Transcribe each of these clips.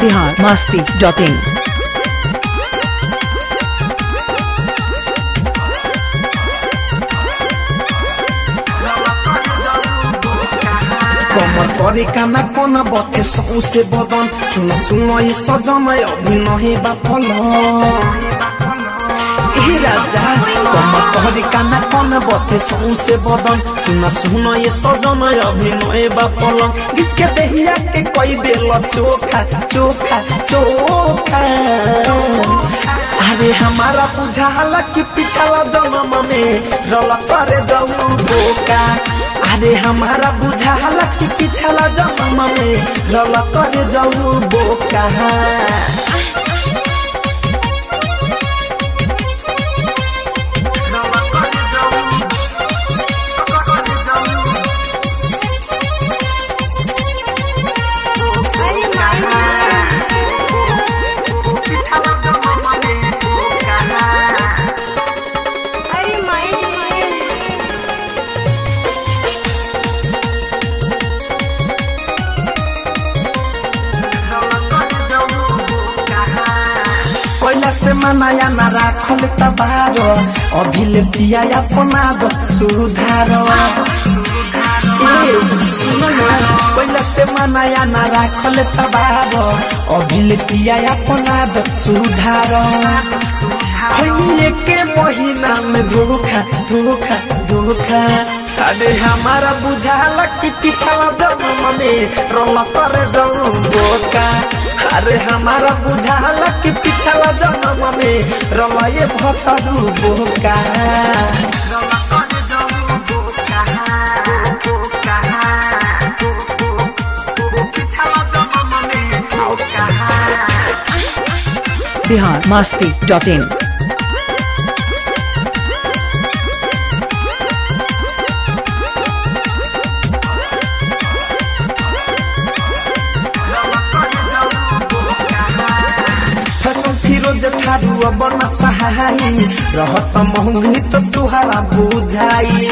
biharmasti.in। कमर करे काना कोना बथे सौसे बदन सुन सुन ये सजन अभिनय बाफल ए राजा कमर करे काना कोना बथे सौसे बदन सुन सुन ये सजन अभिनय बाफल गीत के देहिया के कोई देल चोखा चोखा चोखा अरे हमारा बुझाला कि पिछला जन्म में रला करे जाऊ बोका अरे हमारा बुझाला कि पिछला जन्म में रला करे जाऊ बोका से मनाया ना राखल तबार अभिले पिया अपना दत सुधार पहले से मनाया ना राखल तबार अभिले पिया अपना दत सुधार के महीना में धोखा धोखा धोखा अरे हमारा बुझाला कि पिछला जन्म में रोला करे जाऊं बोका अरे हमारा बुझाला कि पिछला जन्म में रोला ये भतरू बोका biharmasti.in। थारू बना सहाई रहत महंगी तो तुहारा बुझाई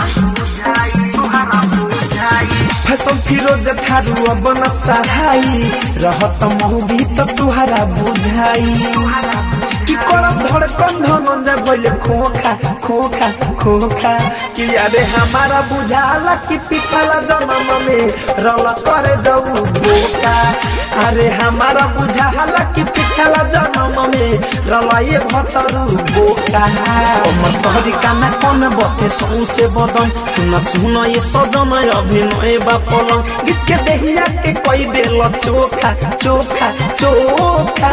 फैशन फिरोज थारू बना सहाई रहत महंगी तो तुहारा बुझाई कि करम धड़कन धनंजय भइले खोखा खोखा खोखा कि अरे हमारा बुझाला कि पिछला जन्म में रला करे जाऊ बोका अरे हमारा बुझाला कि पिछला जन्म में रला ये भतरू बोका कमर तोहरी काना कोन बथे सौसे बदन सुन सुन ये सजन अभिनय बापल गीत के देहिया के कोई देल चोखा चोखा चोखा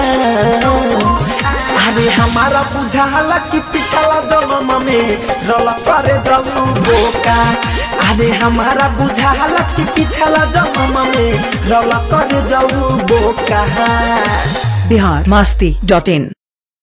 अरे हमारा बुझाला कि पिछला जन्म में रला करे जाऊ बोका अरे हमारा बुझाला कि पिछला जन्म में रला करे जाऊ बोका biharmasti.in।